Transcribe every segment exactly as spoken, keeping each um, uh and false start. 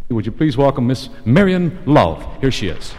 Would you please welcome Miss Marion Love? Here she is.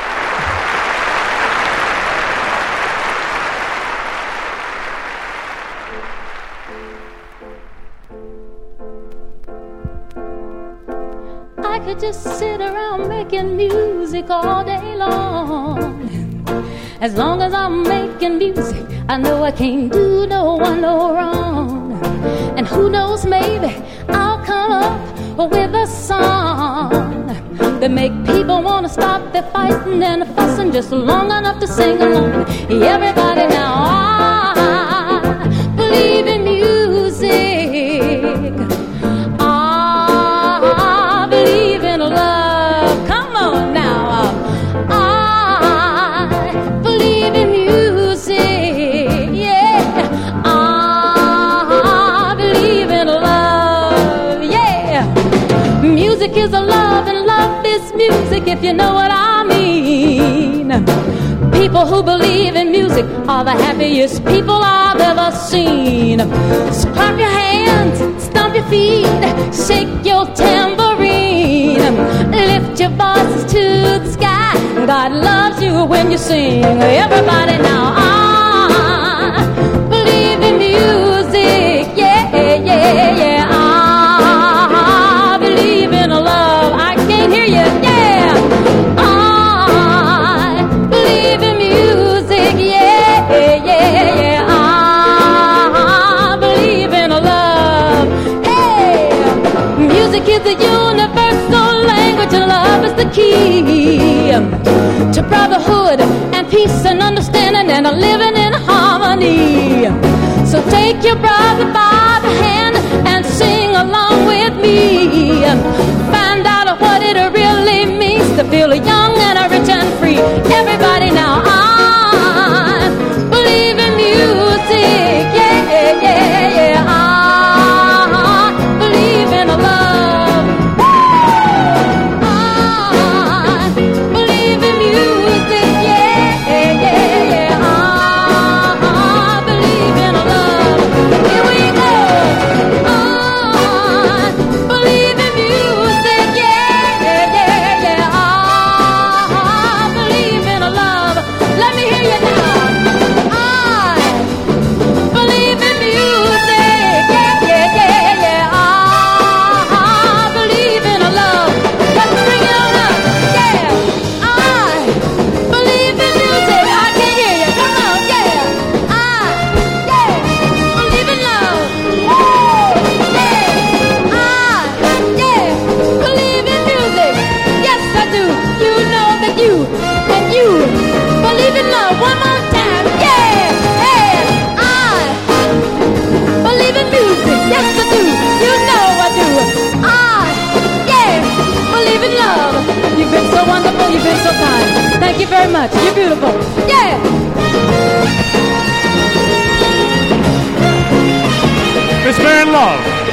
I could just sit around making music all day long. As long as I'm making music, I know I can't do no one no wrong. And who knows, maybe I'll come up with a song that make people want to stop their fighting and fussing just long enough to sing along. Everybody now, I believe in music. I believe in love. Come on now. I believe in music. Yeah. I believe in love. Yeah. Music is a love and love is music, if you know what I mean. People who believe in music are the happiest people I've ever seen. So clap your hands, stomp your feet, shake your tambourine, lift your voices to the sky. God loves you when you sing. Everybody now, I believe in music. Yeah, yeah, yeah. I believe in love. I can't hear you. Yeah. I believe in music. Yeah, yeah, yeah. I believe in love. Hey, music is the universal language, and love is the key to brotherhood and peace and understanding and a living in harmony. So take your brother by the hand and sing along with me. Find out what it really means to feel young and rich and free. Everybody now, I believe in music. Yeah, yeah, yeah. I believe in love. I believe in music. Yeah, yeah, yeah. I believe in love. Here we go. I believe in music. Yeah, yeah, yeah. I believe in love. Let me hear you now. I believe in music. Yeah, yeah, yeah, yeah. I believe in love. Let's bring it on up. Yeah. I believe in music. I can hear you. Come on, yeah. I, yeah, believe in love. Woo, yeah. I, yeah, believe in music. Yes, I do. You know that you and you believe in love. One more time. Yeah. Hey, I believe in music. Yes, I do. You know I do. I, yeah, believe in love. You've been so wonderful. You've been so kind. Thank you very much. You're beautiful. Yeah. Miss Marion Love.